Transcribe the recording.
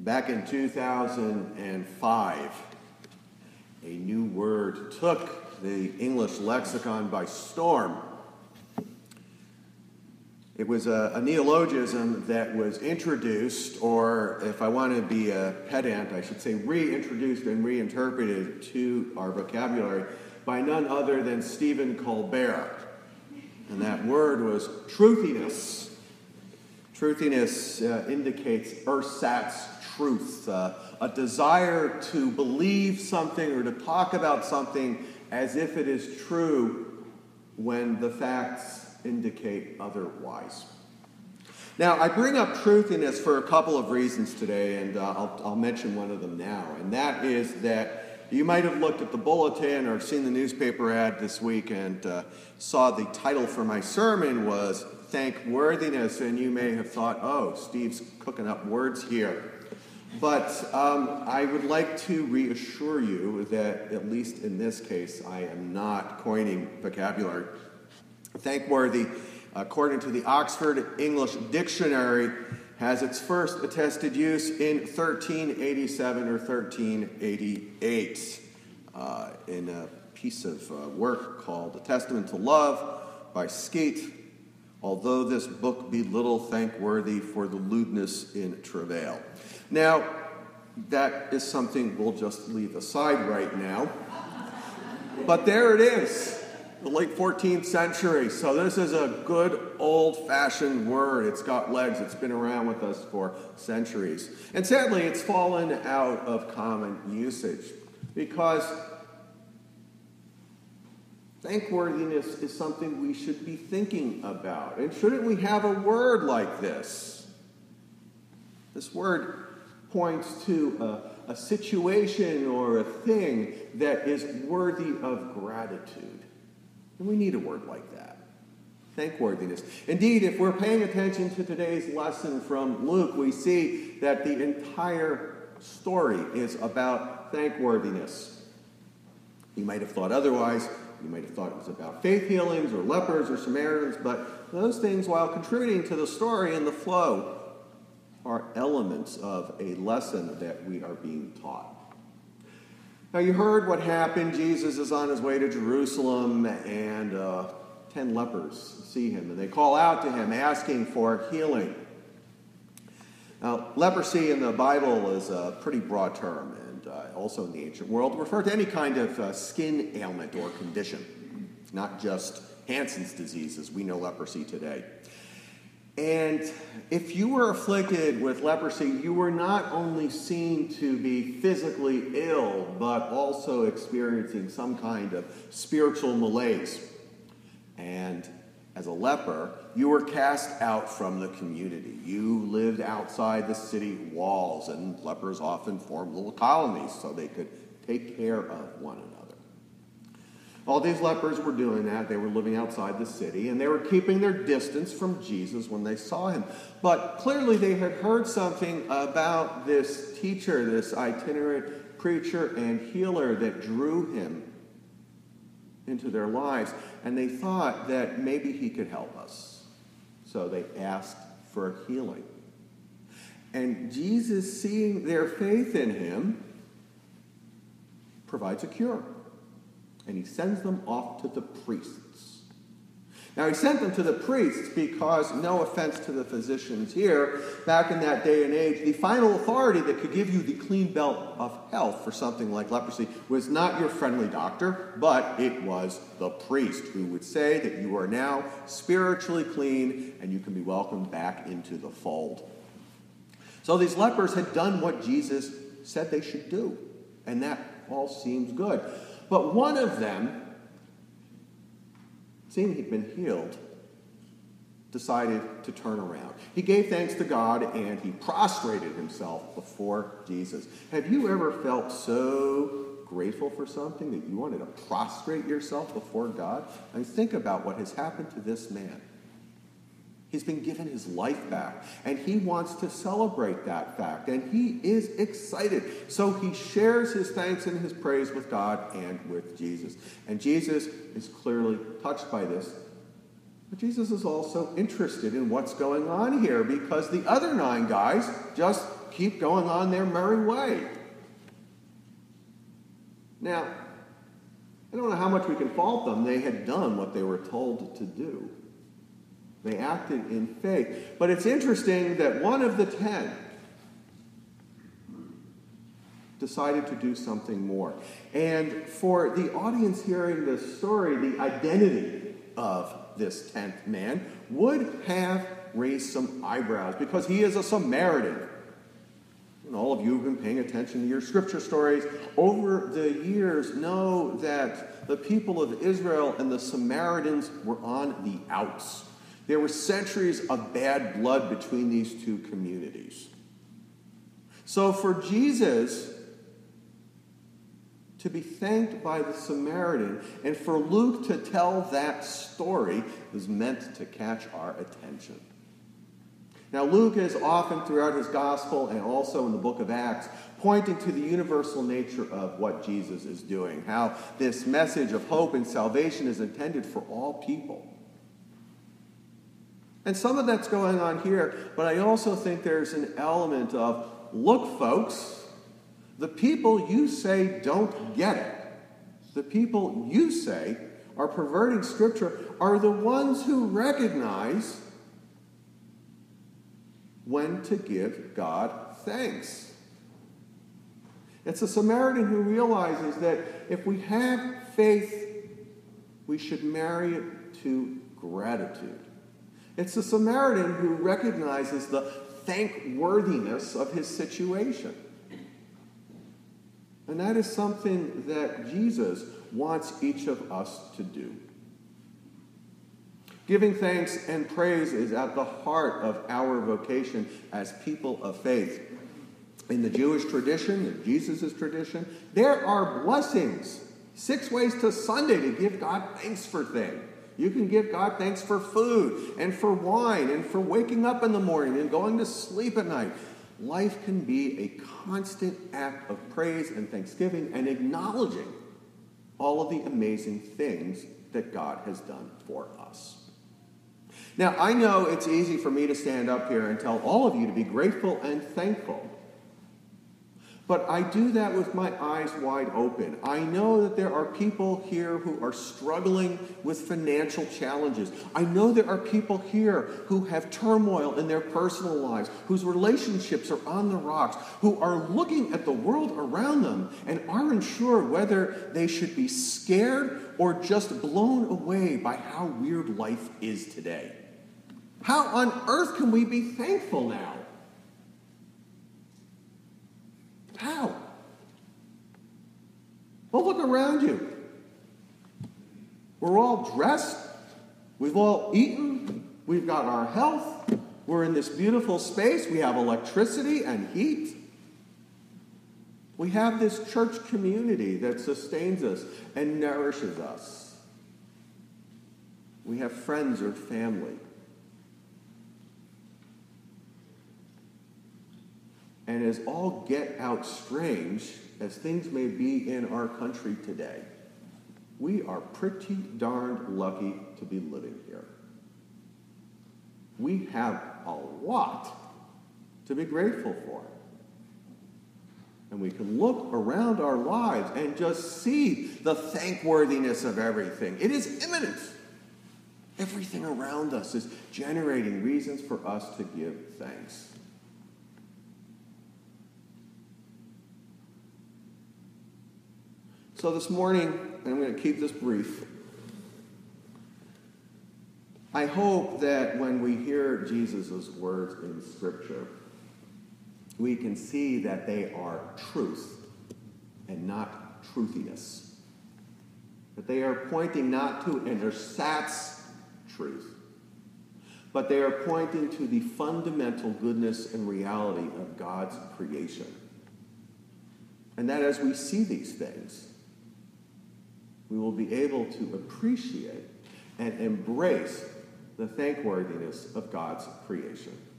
Back in 2005, a new word took the English lexicon by storm. It was a neologism that was introduced, or if I want to be a pedant, I should say reintroduced and reinterpreted to our vocabulary by none other than Stephen Colbert. And that word was truthiness. Truthiness indicates ersatz truth, a desire to believe something or to talk about something as if it is true when the facts indicate otherwise. Now, I bring up truthiness for a couple of reasons today, and I'll mention one of them now, and that is that you might have looked at the bulletin or seen the newspaper ad this week and saw the title for my sermon was Thankworthiness, and you may have thought, oh, Steve's cooking up words here. But I would like to reassure you that, at least in this case, I am not coining vocabulary. Thankworthy, according to the Oxford English Dictionary, has its first attested use in 1387 or 1388 in a piece of work called A Testament to Love by Skeat, although this book be little thankworthy for the lewdness in travail. Now, that is something we'll just leave aside right now. But there it is, the late 14th century. So this is a good old-fashioned word. It's got legs. It's been around with us for centuries. And sadly, it's fallen out of common usage because thankworthiness is something we should be thinking about. And shouldn't we have a word like this? This word points to a situation or a thing that is worthy of gratitude. And we need a word like that. Thankworthiness. Indeed, if we're paying attention to today's lesson from Luke, we see that the entire story is about thankworthiness. You might have thought otherwise. You might have thought it was about faith healings or lepers or Samaritans, but those things, while contributing to the story and the flow, are elements of a lesson that we are being taught. Now, you heard what happened. Jesus is on his way to Jerusalem, and 10 lepers see him, and they call out to him, asking for healing. Now, leprosy in the Bible is a pretty broad term, and also in the ancient world, referred to any kind of skin ailment or condition, not just Hansen's disease as we know leprosy today. And if you were afflicted with leprosy, you were not only seen to be physically ill, but also experiencing some kind of spiritual malaise. And as a leper, you were cast out from the community. You lived outside the city walls, and lepers often formed little colonies so they could take care of one another. All these lepers were doing that. They were living outside the city, and they were keeping their distance from Jesus when they saw him. But clearly they had heard something about this teacher, this itinerant preacher and healer that drew him into their lives, and they thought that maybe he could help us. So they asked for healing. And Jesus, seeing their faith in him, provides a cure. And he sends them off to the priests. Now, he sent them to the priests because, no offense to the physicians here, back in that day and age, the final authority that could give you the clean belt of health for something like leprosy was not your friendly doctor, but it was the priest who would say that you are now spiritually clean and you can be welcomed back into the fold. So these lepers had done what Jesus said they should do, and that all seems good. But one of them, seeing he'd been healed, decided to turn around. He gave thanks to God and he prostrated himself before Jesus. Have you ever felt so grateful for something that you wanted to prostrate yourself before God? I mean, think about what has happened to this man. He's been given his life back, and he wants to celebrate that fact, and he is excited. So he shares his thanks and his praise with God and with Jesus. And Jesus is clearly touched by this. But Jesus is also interested in what's going on here, because the other 9 guys just keep going on their merry way. Now, I don't know how much we can fault them. They had done what they were told to do. They acted in faith. But it's interesting that one of the 10 decided to do something more. And for the audience hearing this story, the identity of this 10th man would have raised some eyebrows because he is a Samaritan. And all of you who've been paying attention to your scripture stories over the years know that the people of Israel and the Samaritans were on the outs. There were centuries of bad blood between these two communities. So for Jesus to be thanked by the Samaritan and for Luke to tell that story was meant to catch our attention. Now, Luke is often throughout his gospel and also in the book of Acts pointing to the universal nature of what Jesus is doing, how this message of hope and salvation is intended for all people. And some of that's going on here, but I also think there's an element of, look, folks, the people you say don't get it, the people you say are perverting Scripture, are the ones who recognize when to give God thanks. It's a Samaritan who realizes that if we have faith, we should marry it to gratitude. It's a Samaritan who recognizes the thankworthiness of his situation. And that is something that Jesus wants each of us to do. Giving thanks and praise is at the heart of our vocation as people of faith. In the Jewish tradition, in Jesus' tradition, there are blessings. 6 ways to Sunday to give God thanks for things. You can give God thanks for food and for wine and for waking up in the morning and going to sleep at night. Life can be a constant act of praise and thanksgiving and acknowledging all of the amazing things that God has done for us. Now, I know it's easy for me to stand up here and tell all of you to be grateful and thankful. But I do that with my eyes wide open. I know that there are people here who are struggling with financial challenges. I know there are people here who have turmoil in their personal lives, whose relationships are on the rocks, who are looking at the world around them and aren't sure whether they should be scared or just blown away by how weird life is today. How on earth can we be thankful now? How? Well, look around you. We're all dressed. We've all eaten. We've got our health. We're in this beautiful space. We have electricity and heat. We have this church community that sustains us and nourishes us. We have friends or family. And as all get out strange as things may be in our country today, we are pretty darned lucky to be living here. We have a lot to be grateful for. And we can look around our lives and just see the thankworthiness of everything. It is imminent. Everything around us is generating reasons for us to give thanks. So this morning, and I'm going to keep this brief, I hope that when we hear Jesus' words in Scripture, we can see that they are truth and not truthiness. That they are pointing not to an ersatz truth, but they are pointing to the fundamental goodness and reality of God's creation. And that as we see these things, we will be able to appreciate and embrace the thankworthiness of God's creation.